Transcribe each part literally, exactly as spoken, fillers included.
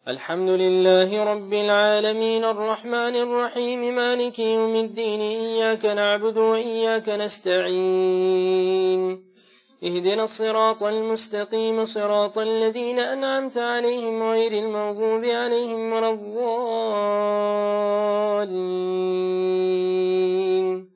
الحمد لله رب العالمين الرحمن الرحيم مالك يوم الدين إياك نعبد وإياك نستعين اهدنا الصراط المستقيم صراط الذين أنعمت عليهم غير المغضوب عليهم ولا الضالين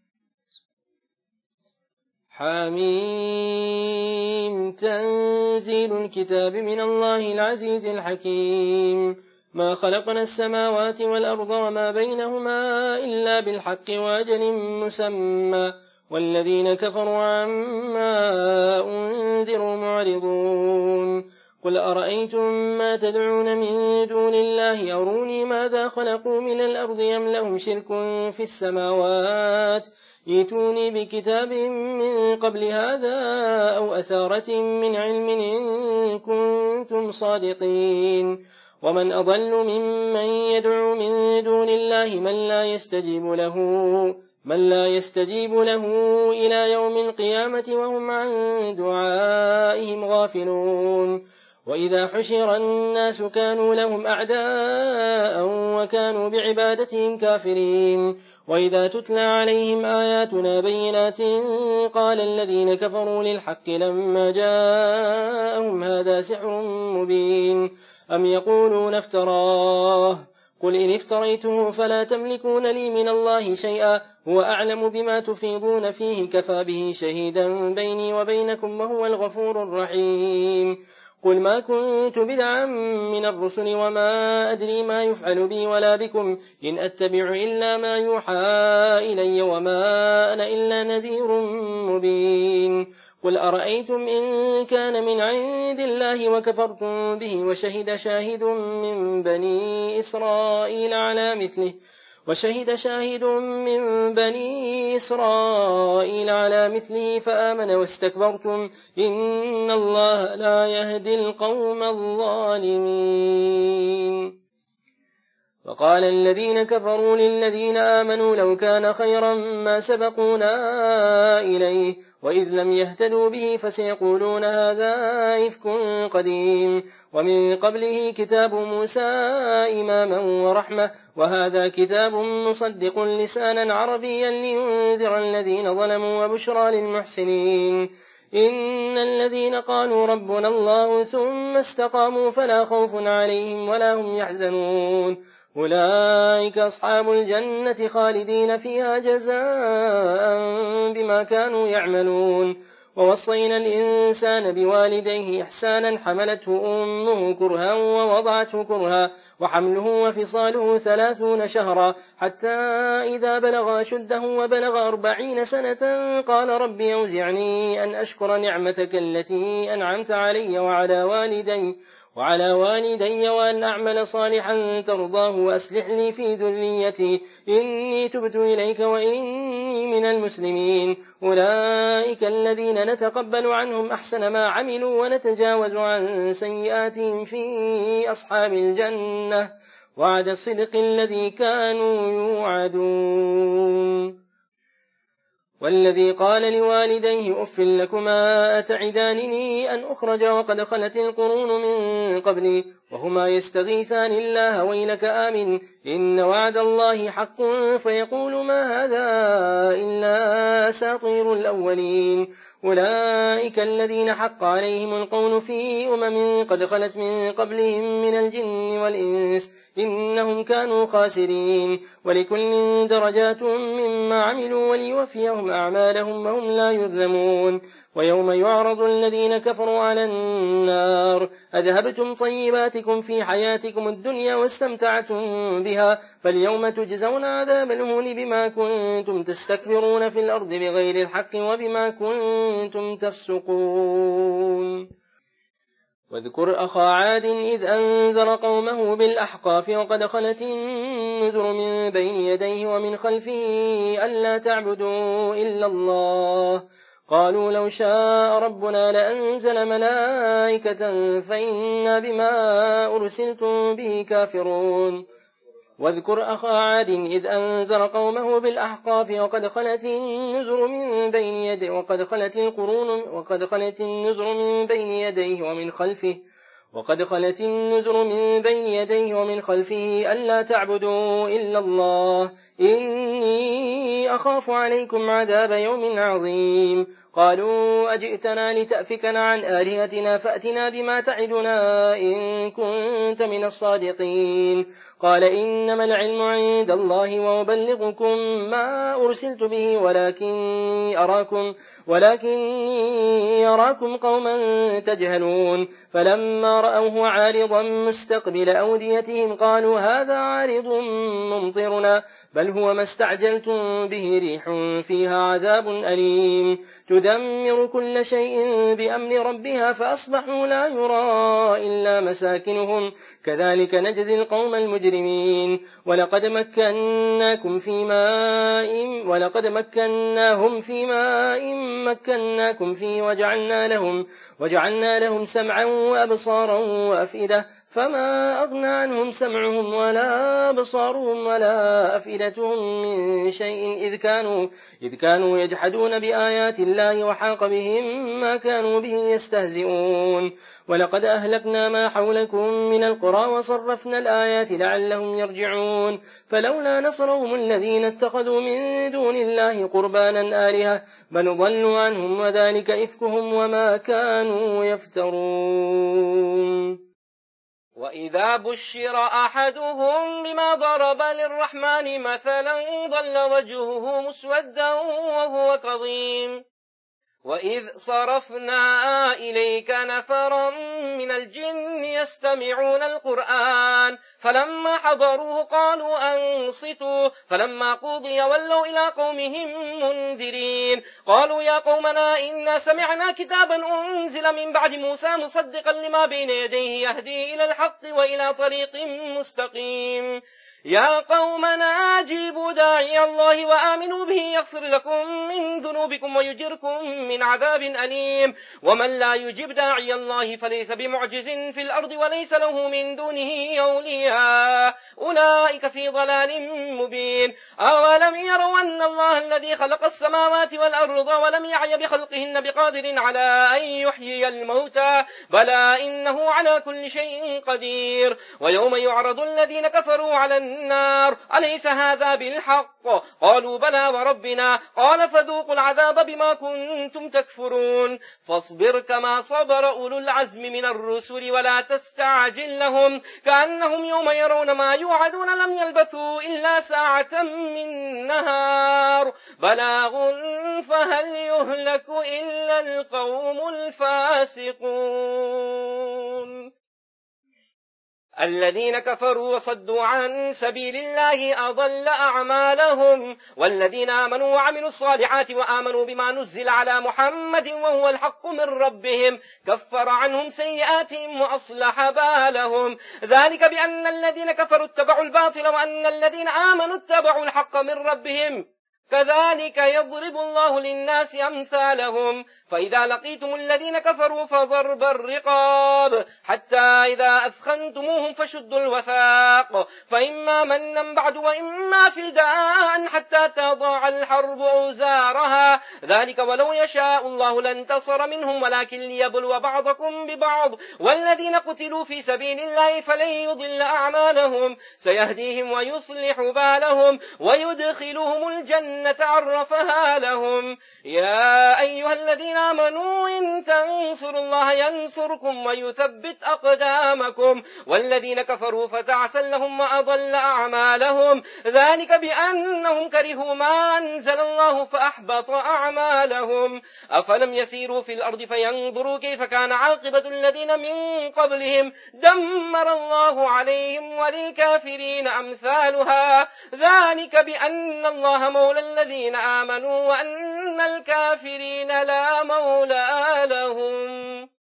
حميم تنزيل الكتاب من الله العزيز الحكيم ما خلقنا السماوات والأرض وما بينهما إلا بالحق وأجل مسمى والذين كفروا عما أنذروا معرضون قل أرأيتم ما تدعون من دون الله أروني ماذا خلقوا من الأرض أم لهم شرك في السماوات ائتوني بكتاب من قبل هذا أو أثارة من علم إن كنتم صادقين ومن أضل ممن يدعو من دون الله من لا يستجيب له من لا يستجيب له إلى يوم القيامة وهم عن دعائهم غافلون وإذا حشر الناس كانوا لهم أعداء وكانوا بعبادتهم كافرين وإذا تتلى عليهم آياتنا بينات قال الذين كفروا للحق لما جاءهم هذا سحر مبين أم يقولون افتراه قل إن افتريته فلا تملكون لي من الله شيئا هو أعلم بما تفيضون فيه كفى به شهيدا بيني وبينكم وهو الغفور الرحيم قل ما كنت بدعا من الرسل وما أدري ما يفعل بي ولا بكم إن أتبع إلا ما يوحى إلي وما أنا إلا نذير مبين قل أرأيتم إن كان من عند الله وكفرتم به وشهد شاهد من بني إسرائيل على مثله وشهد شاهد من بني إسرائيل على مثله فآمن واستكبرتم إن الله لا يهدي القوم الظالمين وقال الذين كفروا للذين آمنوا لو كان خيرا ما سبقونا إليه وإذ لم يهتدوا به فسيقولون هذا إفك قديم ومن قبله كتاب موسى إماما ورحمة وهذا كتاب مصدق لسانا عربيا لينذر الذين ظلموا وبشرى للمحسنين إن الذين قالوا ربنا الله ثم استقاموا فلا خوف عليهم ولا هم يحزنون أولئك أصحاب الجنة خالدين فيها جزاء بما كانوا يعملون ووصينا الإنسان بوالديه إحسانا حملته أمه كرها ووضعته كرها وحمله وفصاله ثلاثون شهرا حتى إذا بلغ شده وبلغ أربعين سنة قال رب أوزعني أن أشكر نعمتك التي أنعمت علي وعلى والدي وعلى والدي وأن أعمل صالحا ترضاه وأصلح لي في ذريتي إني تبت إليك وإني من المسلمين أولئك الذين نتقبل عنهم أحسن ما عملوا ونتجاوز عن سيئاتهم في أصحاب الجنة وعد الصدق الذي كانوا يوعدون والذي قال لوالديه أف لكما أتعدانني أن أخرج وقد خلت القرون من قبلي وهما يستغيثان الله ويلك آمن إن وعد الله حق فيقول ما هذا إلا أساطير الأولين أولئك الذين حق عليهم القول في أمم قد خلت من قبلهم من الجن والإنس إنهم كانوا خاسرين ولكل درجات مما عملوا وليوفيهم أعمالهم وهم لا يظلمون ويوم يعرض الذين كفروا على النار أذهبتم طيباتكم في حياتكم الدنيا واستمتعتم بها فاليوم تجزون عذاب الهون بما كنتم تستكبرون في الأرض بغير الحق وبما كنتم تفسقون واذكر أخا عاد إذ أنذر قومه بالأحقاف وقد خلت النذر من بين يديه ومن خلفه ألا تعبدوا إلا الله قالوا لو شاء ربنا لأنزل ملائكة فإنا بما أرسلتم به كافرون واذكر أخا عاد إذ أنذر قومه بالأحقاف وقد خلت النذر من بين يديه وقد خلت القرون وقد خلت النذر من بين يديه ومن خلفه وقد خلت النذر من بين يديه ومن خلفه ألا تعبدوا إلا الله إني أخاف عليكم عذاب يوم عظيم. قالوا أجئتنا لتأفكنا عن آلهتنا فأتنا بما تعدنا إن كنت من الصادقين. قال إنما العلم عند الله وأبلغكم ما أرسلت به ولكني أراكم, ولكني أراكم قوما تجهلون. فلما رأوه عارضا مستقبل أوديتهم قالوا هذا عارض ممطرنا بل هو ما استعجلتم به ريح فيها عذاب أليم تدمر كل شيء بأمر ربها فأصبحوا لا يرى إلا مساكنهم كذلك نجزي القوم المجرمين. ولقد مكناكم في ماء ولقد مكناهم في ماء مكناكم فيه وجعلنا لهم وجعلنا لهم سمعا وأبصارا وأفئدة فما أغنى عنهم سمعهم ولا أبصارهم ولا أفئدتهم من شيء إذ كانوا, إذ كانوا يجحدون بآيات الله وحاق بهم ما كانوا به يستهزئون. ولقد أهلكنا ما حولكم من القرى وصرفنا الآيات لعلهم يرجعون. فلولا نصرهم الذين اتخذوا من دون الله قربانا آلهة بل ضلوا عنهم وذلك إفكهم وما كانوا يفترون. وإذا بشر أحدهم بما ضرب للرحمن مثلا ظل وجهه مسودا وهو كظيم. وإذ صرفنا إليك نفرا من الجن يستمعون القرآن فلما حضروه قالوا أنصتوا فلما قضي ولوا إلى قومهم منذرين. قالوا يا قومنا إنا سمعنا كتابا أنزل من بعد موسى مصدقا لما بين يديه يهدي إلى الحق وإلى طريق مستقيم. يا قومنا أجيبوا داعي الله وآمنوا به يغفر لكم من ذنوبكم ويجركم من عذاب أليم. ومن لا يجيب داعي الله فليس بمعجز في الأرض وليس له من دونه أولياء أولئك في ضلال مبين. أولم يروا أن الله الذي خلق السماوات والأرض ولم يعي بخلقهن بقادر على أن يحيي الموتى بلى إنه على كل شيء قدير. ويوم يعرض الذين كفروا على النار أليس هذا بالحق قالوا بلى وربنا قال فذوقوا العذاب بما كنتم تكفرون. فاصبر كما صبر أولو العزم من الرسل ولا تستعجل لهم كأنهم يوم يرون ما يوعدون لم يلبثوا إلا ساعة من نهار بلاغ فهل يهلك إلا القوم الفاسقون. الذين كفروا وصدوا عن سبيل الله أضل أعمالهم. والذين آمنوا وعملوا الصالحات وآمنوا بما نزل على محمد وهو الحق من ربهم كفر عنهم سيئاتهم وأصلح بالهم. ذلك بأن الذين كفروا اتبعوا الباطل وأن الذين آمنوا اتبعوا الحق من ربهم كذلك يضرب الله للناس أمثالهم. فإذا لقيتم الذين كفروا فضرب الرقاب حتى إذا أثخنتموهم فشدوا الوثاق فإما منا بعد وإما فداء حتى تضع الحرب أوزارها ذلك ولو يشاء الله لانتصر منهم ولكن ليبلو بعضكم ببعض. والذين قتلوا في سبيل الله فلن يضل أعمالهم سيهديهم ويصلح بالهم ويدخلهم الجنة عرفها لهم. يا أيها الذين آمنوا إن تنصروا الله ينصركم ويثبت أقدامكم. والذين كفروا فتعسا لهم وأضل أعمالهم ذلك بأنهم كرهوا ما أنزل الله فأحبط أعمالهم. أفلم يسيروا في الأرض فينظروا كيف كان عاقبة الذين من قبلهم دمر الله عليهم وللكافرين أمثالها ذلك بأن الله مولى الذين آمنوا وأن الكافرين لا مولى لهم.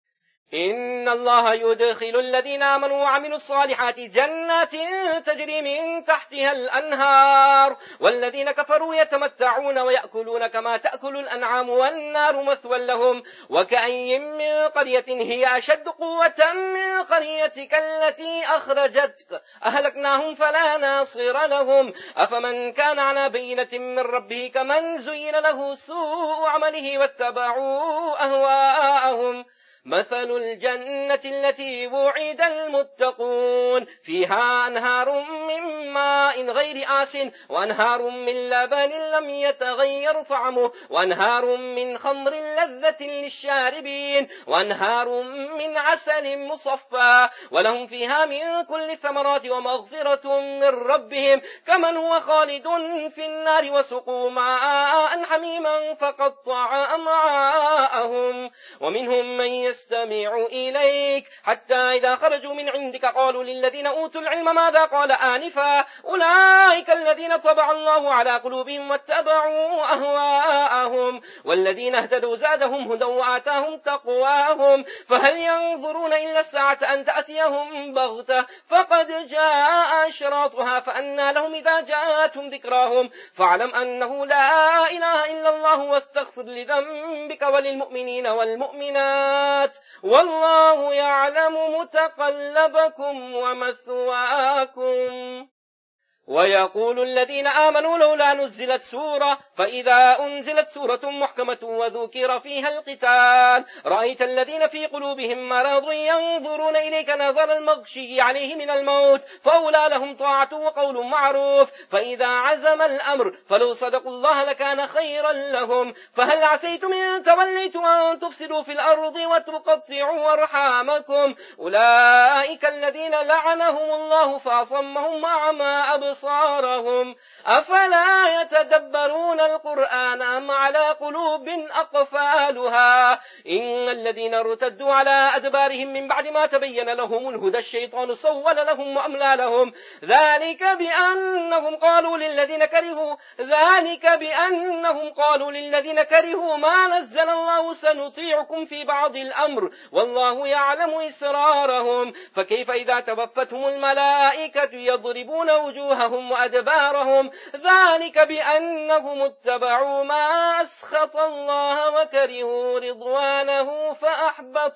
إن الله يدخل الذين آمنوا وعملوا الصالحات جنات تجري من تحتها الأنهار والذين كفروا يتمتعون ويأكلون كما تأكل الأنعام والنار مثوى لهم. وكأي من قرية هي أشد قوة من قريتك التي أخرجتك أهلكناهم فلا ناصر لهم. أفمن كان على بينة من ربه كمن زين له سوء عمله واتبعوا أهواءهم مثل الجنة التي وعد المتقون فيها أنهار من ماء غير آس وأنهار من لبن لم يتغير طعمه وأنهار من خمر لذة للشاربين وأنهار من عسل مصفى ولهم فيها من كل الثمرات ومغفرة من ربهم كمن هو خالد في النار وسقوا ماء حميما فقطع أمعاءهم ومنهم من يستمع إليك حتى إذا خرجوا من عندك قالوا للذين أوتوا العلم ماذا قال آنفا أولئك الذين طبع الله على قلوبهم واتبعوا أهواءهم والذين اهتدوا زادهم هدى وآتاهم تقواهم فهل ينظرون إلا الساعة أن تأتيهم بغتة فقد جاء أشراطها فأنى لهم إذا جاءتهم ذكراهم فاعلم أنه لا إله إلا الله واستغفر لذنبك وللمؤمنين والمؤمنات والله يعلم متقلبكم ومثواكم. ويقول الذين آمنوا لولا نزلت سورة فإذا أنزلت سورة محكمة وذكر فيها القتال رأيت الذين في قلوبهم مرض ينظرون إليك نظر المغشي عليه من الموت فأولى لهم طاعة وقول معروف فإذا عزم الأمر فلو صدقوا الله لكان خيرا لهم فهل عسيتم إن توليتم أن تفسدوا في الأرض وتقطعوا أرحامكم أولئك الذين لعنهم الله فأصمهم وأعمى أبصارهم أبصارهم أفلا يتدبرون القرآن أم على قلوب أقفالها إن الذين ارتدوا على أدبارهم من بعد ما تبين لهم الهدى الشيطان سول لهم وأملى لهم ذلك بأنهم قالوا للذين كرهوا ذلك بأنهم قالوا للذين كرهوا ما نزل الله سنطيعكم في بعض الأمر والله يعلم إسرارهم فكيف إذا توفتهم الملائكة يضربون وجوههم وأدبارهم ذلك بأنهم اتبعوا ما أسخط الله وكرهوا رضوانه فأحبط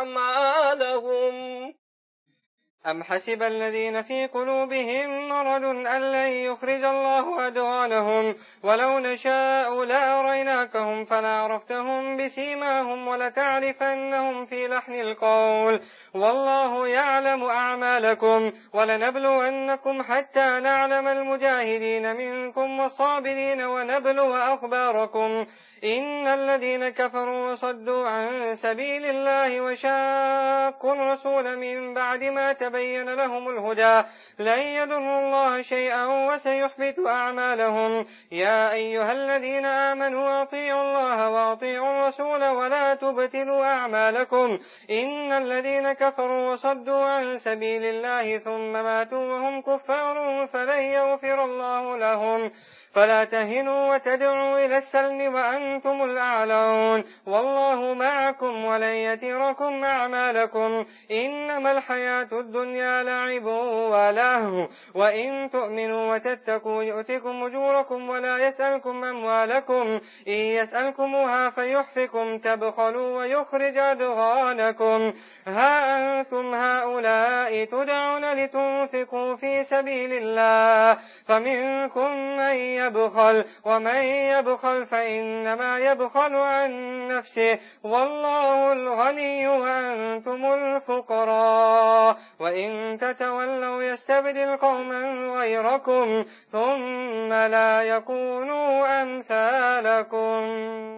أعمالهم. أم حسب الذين في قلوبهم مرض أن لن يخرج الله أدغانهم ولو نشاء لأريناكهم فلعرفتهم بسيماهم ولتعرفنهم في لحن القول والله يعلم أعمالكم ولنبلونكم حتى نعلم المجاهدين منكم والصابرين ونبلو أخباركم إن الذين كفروا وصدوا عن سبيل الله وشاقوا الرسول من بعد ما تبين لهم الهدى لن يضروا الله شيئا وسيحبط أعمالهم يا أيها الذين آمنوا أطيعوا الله وأطيعوا الرسول ولا تبطلوا أعمالكم إن الذين كفروا وصدوا عن سبيل الله ثم ماتوا وهم كفار فلن يغفر الله لهم فلا تهنوا وتدعوا إلى السلم وأنتم الأعلون والله معكم ولن يتركم أعمالكم إنما الحياة الدنيا لعب ولهو وإن تؤمنوا وتتقوا يؤتكم أجوركم ولا يسألكم أموالكم إن يسألكموها فيحفكم تبخلوا ويخرج أدغانكم ها أنتم هؤلاء تدعون لتنفقوا في سبيل الله فمنكم من يبخل ومن يبخل فإنما يبخل عن نفسه والله الغني وأنتم الفقراء وإن تتولوا يستبدل قوما غيركم ثم لا يكونوا أمثالكم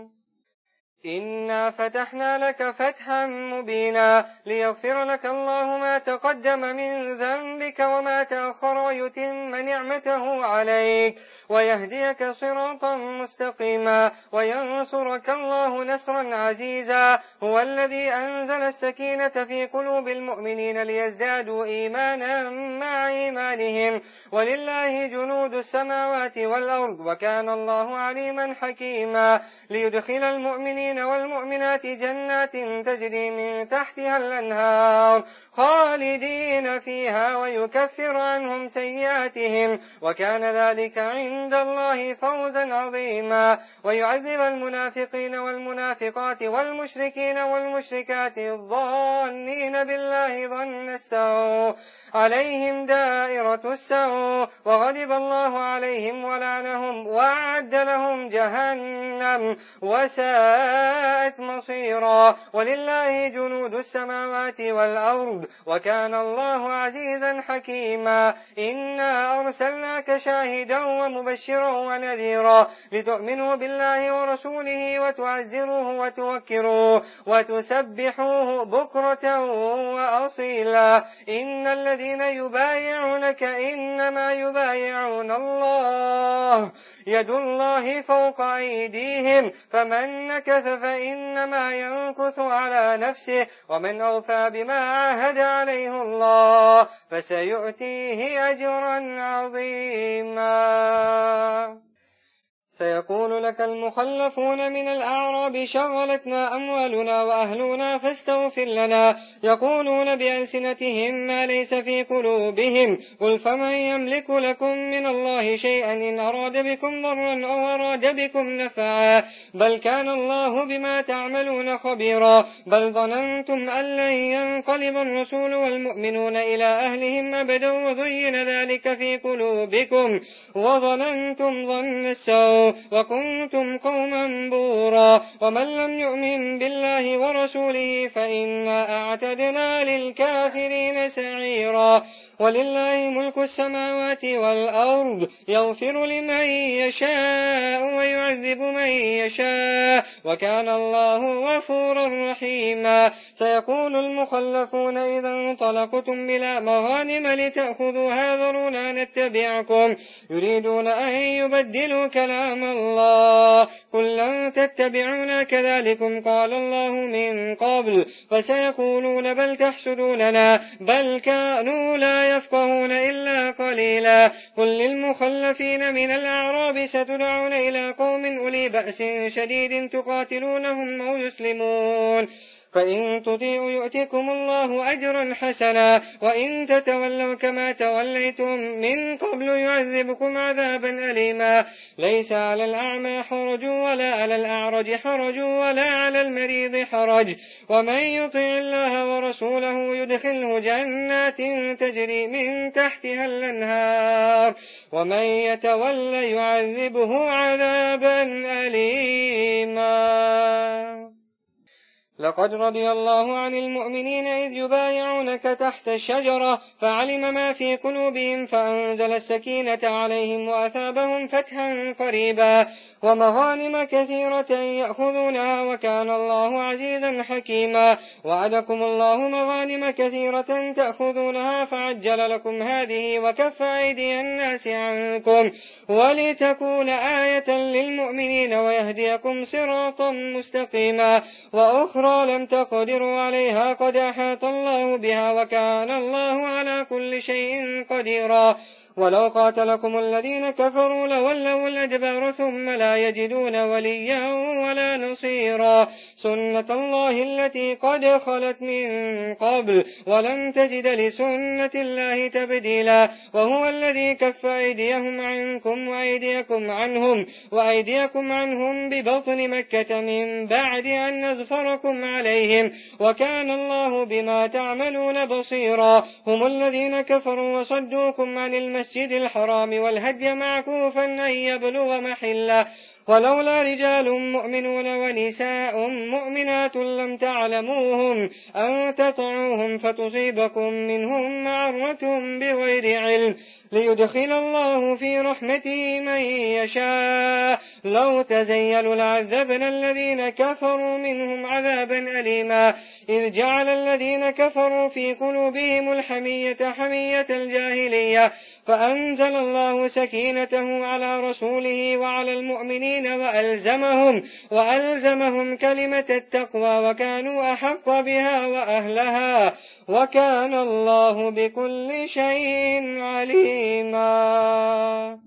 إنا فتحنا لك فتحا مبينا ليغفر لك الله ما تقدم من ذنبك وما تأخر ويتم نعمته عليك ويهديك صراطا مستقيما وينصرك الله نصرا عزيزا هو الذي أنزل السكينة في قلوب المؤمنين ليزدادوا إيمانا مع إيمانهم ولله جنود السماوات والأرض وكان الله عليما حكيما ليدخل المؤمنين والمؤمنات جنات تجري من تحتها الأنهار خالدين فيها ويكفر عنهم سيئاتهم وكان ذلك عند الله فوزا عظيما ويعذب المنافقين والمنافقات والمشركين والمشركات الظانين بالله ظن السوء عليهم دائرة السوء وغضب الله عليهم ولعنهم وأعد لهم جهنم وساءت مصيرا ولله جنود السماوات والأرض وكان الله عزيزا حكيما إنا أرسلناك شاهدا ومبشرا ونذيرا لتؤمنوا بالله ورسوله وتعزروه وتوكروه وتسبحوه بكرة وأصيلا إن الذين يبايعونك إنما يبايعون الله يد الله فوق أيديهم فمن نكث فإنما ينكث على نفسه ومن أوفى بما عاهد عليه الله فسيؤتيه أجرا عظيما. سيقول لك المخلفون من الأعراب شغلتنا أموالنا وأهلنا فاستغفر لنا يقولون بألسنتهم ما ليس في قلوبهم قل فمن يملك لكم من الله شيئا إن أراد بكم ضرا أو أراد بكم نفعا بل كان الله بما تعملون خبيرا بل ظننتم أن لن ينقلب الرسول والمؤمنون إلى أهلهم أبدا وزين ذلك في قلوبكم وظننتم ظن السوء وكنتم قوما بورا ومن لم يؤمن بالله ورسوله فإنا أعتدنا للكافرين سعيرا ولله ملك السماوات والأرض يغفر لمن يشاء ويعذب من يشاء وكان الله غفورا رحيما. سيقول المخلفون إذا انطلقتم بلا مغانم لتأخذوها ذرونا نتبعكم يريدون أن يبدلوا كلام الله قل لن تتبعونا كذلكم قال الله من قبل فسيقولون بل تحسدوننا بل كانوا لا يفقهون إلا قليلا. قل للمخلفين من الأعراب ستدعون إلى قوم أولي بأس شديد تقاتلونهم أو يسلمون فإن تطيعوا يؤتكم الله أجرا حسنا وإن تتولوا كما توليتم من قبل يعذبكم عذابا أليما. ليس على الأعمى حرج ولا على الأعرج حرج ولا على المريض حرج ومن يطع الله ورسوله يدخله جنات تجري من تحتها الأنهار ومن يتول يعذبه عذابا أليما. لقد رضي الله عن المؤمنين إذ يبايعونك تحت الشجرة فعلم ما في قلوبهم فأنزل السكينة عليهم وأثابهم فتحا قريبا ومغانم كثيرة يأخذونها وكان الله عزيزا حكيما. وعدكم الله مغانم كثيرة تأخذونها فعجل لكم هذه وكف أيدي الناس عنكم ولتكون آية للمؤمنين ويهديكم صراطا مستقيما وأخرى لم تقدروا عليها قد أحاط الله بها وكان الله على كل شيء قديرا. ولو قاتلكم الذين كفروا لولوا الأدبار ثم لا يجدون وليا ولا نصيرا سنة الله التي قد خلت من قبل ولن تجد لسنة الله تبديلا. وهو الذي كف أيديهم عنكم وأيديكم عنهم وأيديكم عنهم ببطن مكة من بعد أن نظفركم عليهم وكان الله بما تعملون بصيرا. هم الذين كفروا وصدوكم عن المسجد المسجد الحرام والهدي معكوفا أن يبلغ محله ولولا رجال مؤمنون ونساء مؤمنات لم تعلموهم أن تطعوهم فتصيبكم منهم معرة بغير علم ليدخل الله في رحمته من يشاء لو تزيلوا لعذبنا الذين كفروا منهم عذابا أليما. إذ جعل الذين كفروا في قلوبهم الحمية حمية الجاهلية فأنزل الله سكينته على رسوله وعلى المؤمنين وألزمهم, وألزمهم كلمة التقوى وكانوا أحق بها وأهلها وكان الله بكل شيء عليما.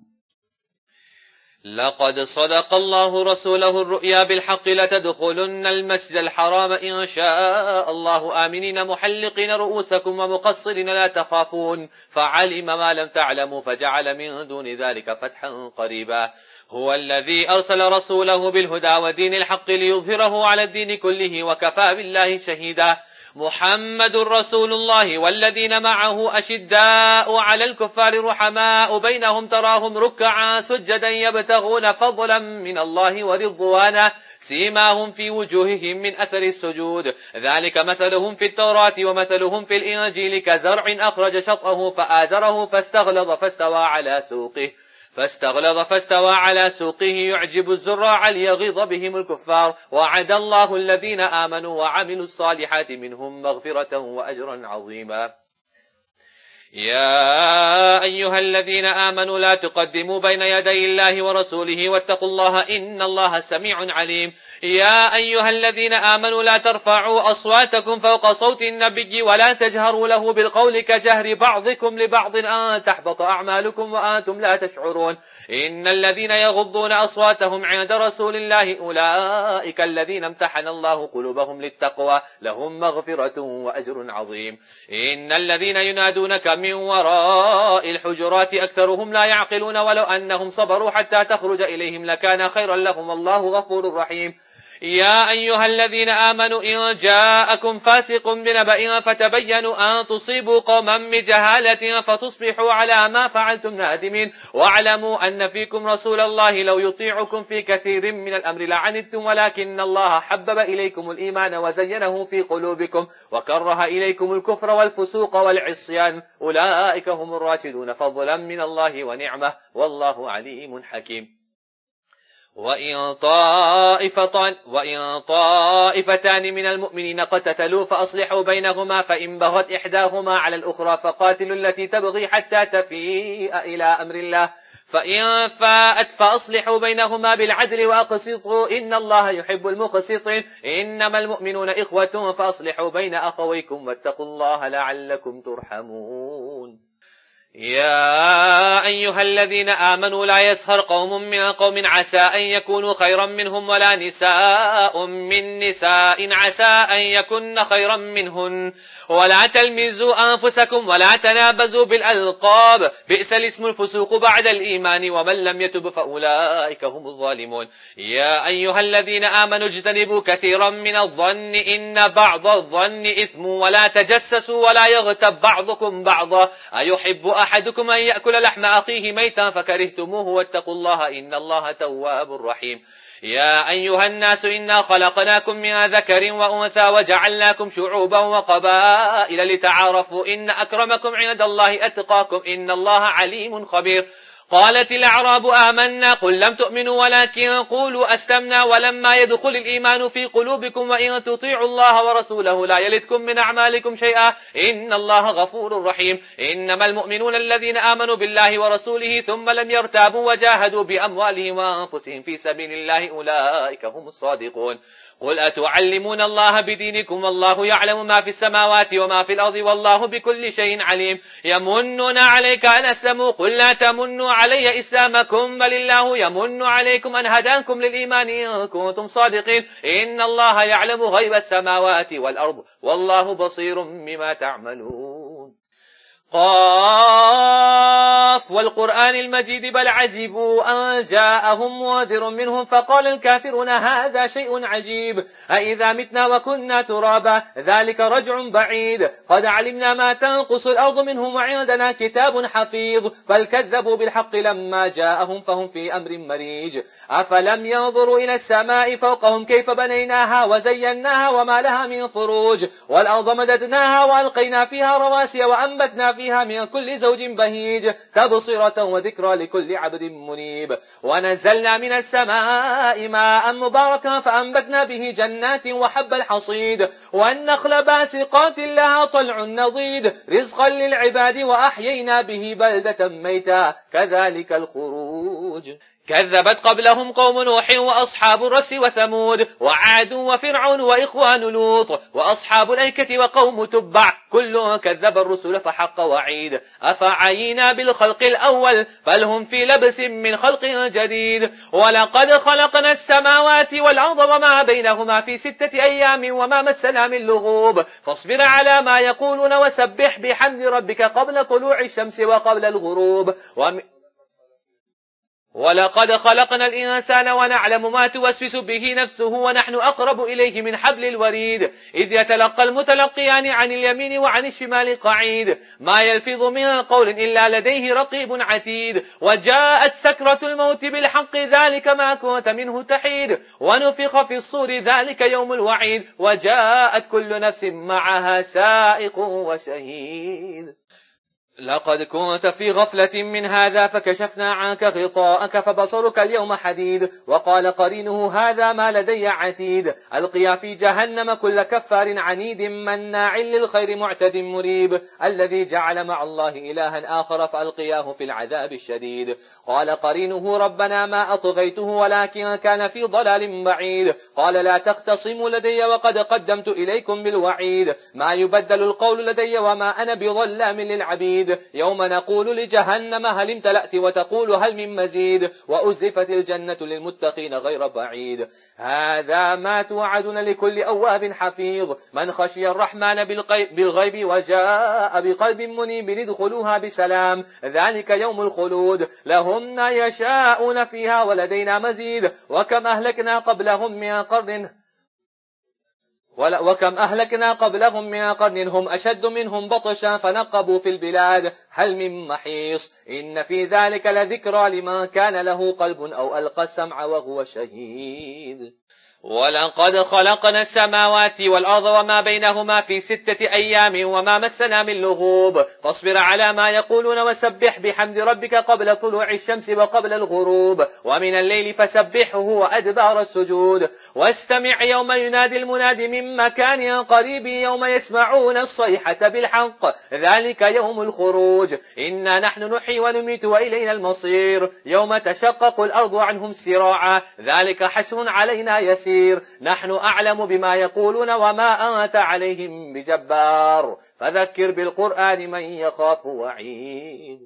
لقد صدق الله رسوله الرؤيا بالحق لتدخلن المسجد الحرام إن شاء الله آمنين محلقين رؤوسكم ومقصرين لا تخافون فعلم ما لم تعلموا فجعل من دون ذلك فتحا قريبا. هو الذي أرسل رسوله بالهدى ودين الحق ليظهره على الدين كله وكفى بالله شهيدا. محمد رسول الله والذين معه أشداء على الكفار رحماء بينهم تراهم ركعا سجدا يبتغون فضلا من الله ورضوانا سيماهم في وجوههم من أثر السجود ذلك مثلهم في التوراة ومثلهم في الإنجيل كزرع أخرج شطأه فآزره فاستغلظ فاستوى على سوقه فاستغلظ فاستوى على سوقه يعجب الزراع ليغيظ بهم الكفار وعد الله الذين آمنوا وعملوا الصالحات منهم مغفرة وأجرا عظيما. يا أيها الذين آمنوا لا تقدموا بين يدي الله ورسوله واتقوا الله إن الله سميع عليم. يا أيها الذين آمنوا لا ترفعوا أصواتكم فوق صوت النبي ولا تجهروا له بالقول كجهر بعضكم لبعض أن تحبط أعمالكم وأنتم لا تشعرون. إن الذين يغضون أصواتهم عند رسول الله أولئك الذين امتحن الله قلوبهم للتقوى لهم مغفرة وأجر عظيم. إن الذين ينادونك من وراء الحجرات أكثرهم لا يعقلون ولو أنهم صبروا حتى تخرج إليهم لكان خيرا لهم الله غفور رحيم. يا أيها الذين آمنوا إن جاءكم فاسق بنبأ فتبينوا أن تصيبوا قوما بجهالة فتصبحوا على ما فعلتم نادمين واعلموا أن فيكم رسول الله لو يطيعكم في كثير من الأمر لعنتم ولكن الله حبب إليكم الإيمان وزينه في قلوبكم وكره إليكم الكفر والفسوق والعصيان أولئك هم الراشدون فضلا من الله ونعمة والله عليم حكيم. وإن طائفتان, وإن طائفتان من المؤمنين قتتلوا فأصلحوا بينهما فإن بغت إحداهما على الأخرى فقاتلوا التي تبغي حتى تفيء إلى أمر الله فإن فاءت فأصلحوا بينهما بالعدل وأقسطوا إن الله يحب المقسطين. إنما المؤمنون إخوة فأصلحوا بين أخويكم واتقوا الله لعلكم ترحمون. يا أيها الذين آمنوا لا يسخر قوم من قوم عسى أن يكونوا خيرا منهم ولا نساء من نساء عسى أن يكن خيرا منهن ولا تلمزوا أنفسكم ولا تنابزوا بالألقاب بئس الاسم الفسوق بعد الإيمان ومن لم يتب فأولئك هم الظالمون. يا أيها الذين آمنوا اجتنبوا كثيرا من الظن إن بعض الظن إثم ولا تجسسوا ولا يغتب بعضكم بعضا أيحب أحدكم أن يأكل لحم أخيه ميتا فكرهتموه واتقوا الله إن الله تواب رحيم. يا أيها الناس إنا خلقناكم من ذكر وأنثى وجعلناكم شعوبا وقبائل لتعارفوا إن أكرمكم عند الله أتقاكم إن الله عليم خبير. قالت الأعراب آمنا قل لم تؤمنوا ولكن قولوا أسلمنا ولما يدخل الإيمان في قلوبكم وإن تطيعوا الله ورسوله لا يلتكم من أعمالكم شيئا إن الله غفور رحيم. إنما المؤمنون الذين آمنوا بالله ورسوله ثم لم يرتابوا وجاهدوا بأموالهم وأنفسهم في سبيل الله أولئك هم الصادقون. قل أتعلمون الله بدينكم والله يعلم ما في السماوات وما في الأرض والله بكل شيء عليم. يمنون عليك أن أسلموا قل لا تمنوا علي إسلامكم بل الله يمن عليكم أن هداكم للإيمان إن كنتم صادقين إن الله يعلم غيب السماوات والأرض والله بصير بما تعملون. قاف والقرآن المجيد بل عجبوا أن جاءهم منذر منهم فقال الكافرون هذا شيء عجيب أئذا متنا وكنا ترابا ذلك رجع بعيد قد علمنا ما تنقص الأرض منهم وعندنا كتاب حفيظ بل كذبوا بالحق لما جاءهم فهم في أمر مريج. أفلم ينظروا إلى السماء فوقهم كيف بنيناها وزيناها وما لها من فروج والأرض مددناها وألقينا فيها رواسي وأنبتنا فيها من كل زوج بهيج تبصرة وذكرى لكل عبد منيب. ونزلنا من السماء ماء مباركا فأنبتنا به جنات وحب الحصيد والنخل باسقات لها طلع نضيد رزقا للعباد وأحيينا به بلدة ميتا كذلك الخروج. كذبت قبلهم قوم نوح وأصحاب الرس وثمود وعاد وفرعون وإخوان لوط وأصحاب الأيكة وقوم تبع كل كذب الرسل فحق وعيد. أفعينا بالخلق الأول بل هم في لبس من خلق جديد. ولقد خلقنا السماوات والأرض وما بينهما في ستة أيام وما مسنا من لغوب فاصبر على ما يقولون وسبح بحمد ربك قبل طلوع الشمس وقبل الغروب وم... ولقد خلقنا الإنسان ونعلم ما توسوس به نفسه ونحن أقرب إليه من حبل الوريد إذ يتلقى المتلقيان عن اليمين وعن الشمال قعيد ما يلفظ من قول إلا لديه رقيب عتيد وجاءت سكرة الموت بالحق ذلك ما كنت منه تحيد ونفخ في الصور ذلك يوم الوعيد وجاءت كل نفس معها سائق وشهيد لقد كنت في غفلة من هذا فكشفنا عنك غطاءك فبصرك اليوم حديد وقال قرينه هذا ما لدي عتيد ألقيا في جهنم كل كفار عنيد مناع للخير معتد مريب الذي جعل مع الله إلها آخر فألقياه في العذاب الشديد قال قرينه ربنا ما أطغيته ولكن كان في ضلال بعيد قال لا تختصموا لدي وقد قدمت إليكم بالوعيد ما يبدل القول لدي وما أنا بظلام للعبيد يوم نقول لجهنم هل امتلأت وتقول هل من مزيد وأزلفت الجنة للمتقين غير بعيد هذا ما توعدون لكل أواب حفيظ من خشي الرحمن بالغيب وجاء بقلب منيب ادخلوها بسلام ذلك يوم الخلود لهم ما يشاءون فيها ولدينا مزيد وكم أهلكنا قبلهم من قرن وكم أهلكنا قبلهم من قرن هم أشد منهم بطشا فنقبوا في البلاد هل من محيص إن في ذلك لذكرى لمن كان له قلب أو ألقى السمع وهو شهيد ولقد خلقنا السماوات والأرض وما بينهما في ستة أيام وما مسنا من لغوب فاصبر على ما يقولون وسبح بحمد ربك قبل طلوع الشمس وقبل الغروب ومن الليل فسبحه وأدبار السجود واستمع يوم ينادي المنادي من مكان قريب يوم يسمعون الصيحة بالحق ذلك يوم الخروج إنا نحن نحيي ونميت وإلينا المصير يوم تشقق الأرض عنهم سراعا ذلك حشر علينا يسير نحن أعلم بما يقولون وما أنت عليهم بجبار فذكر بالقرآن من يخاف وعيد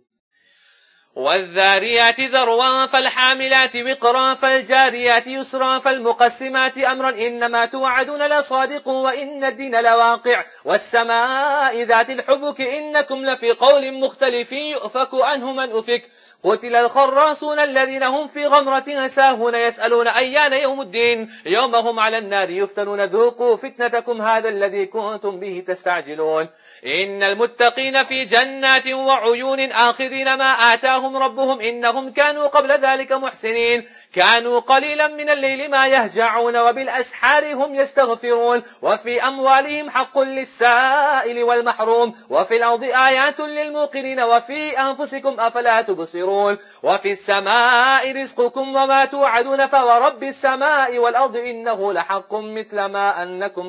والذاريات ذروا فالحاملات وقرا فالجاريات يسرا فالمقسمات أمرا إنما توعدون لصادق وإن الدين لواقع والسماء ذات الحبك إنكم لفي قول مختلف يؤفك عنه من أفك قتل الخراصون الذين هم في غمرة ساهون يسألون أيان يوم الدين يوم هم على النار يفتنون ذوقوا فتنتكم هذا الذي كنتم به تستعجلون إن المتقين في جنات وعيون آخذين ما آتاهم ربهم إنهم كانوا قبل ذلك محسنين كانوا قليلا من الليل ما يهجعون وبالأسحار هم يستغفرون وفي أموالهم حق للسائل والمحروم وفي الأرض آيات للموقنين وفي أنفسكم أفلا تبصرون وفي السماء رزقكم وما توعدون فورب السماء والأرض إنه لحق مثل ما أنكم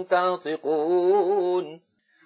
تنطقون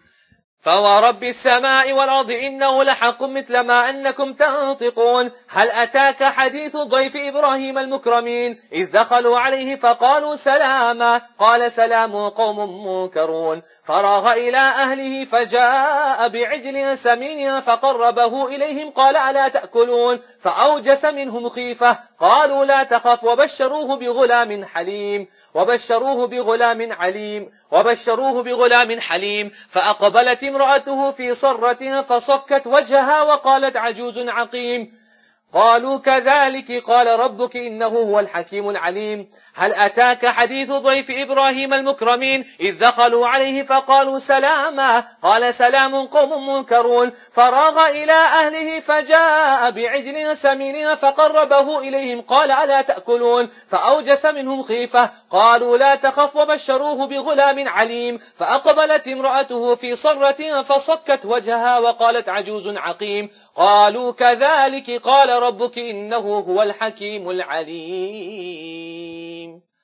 فورب السماء والأرض إنه لحق مثل ما أنكم تنطقون هل أتاك حديث ضيف إبراهيم المكرمين إذ دخلوا عليه فقالوا سلاما قال سلام قوم منكرون فراغ إلى أهله فجاء بعجل سمين فقربه إليهم قال ألا تأكلون فأوجس منهم خيفة قالوا لا تخف وبشروه بغلام حليم وبشروه بغلام عليم وبشروه بغلام حليم فأقبلت امرأته في صرة فصكت وجهها وقالت عجوز عقيم قالوا كذلك قال ربك إنه هو الحكيم العليم هل أتاك حديث ضيف إبراهيم المكرمين إذ دخلوا عليه فقالوا سلاما قال سلام قوم منكرون فراغ إلى أهله فجاء بعجل سمين فقربه إليهم قال ألا تأكلون فأوجس منهم خيفة قالوا لا تخف وبشروه بغلام عليم فأقبلت امرأته في صرة فصكت وجهها وقالت عجوز عقيم قالوا كذلك قال ربك إنه هو الحكيم العليم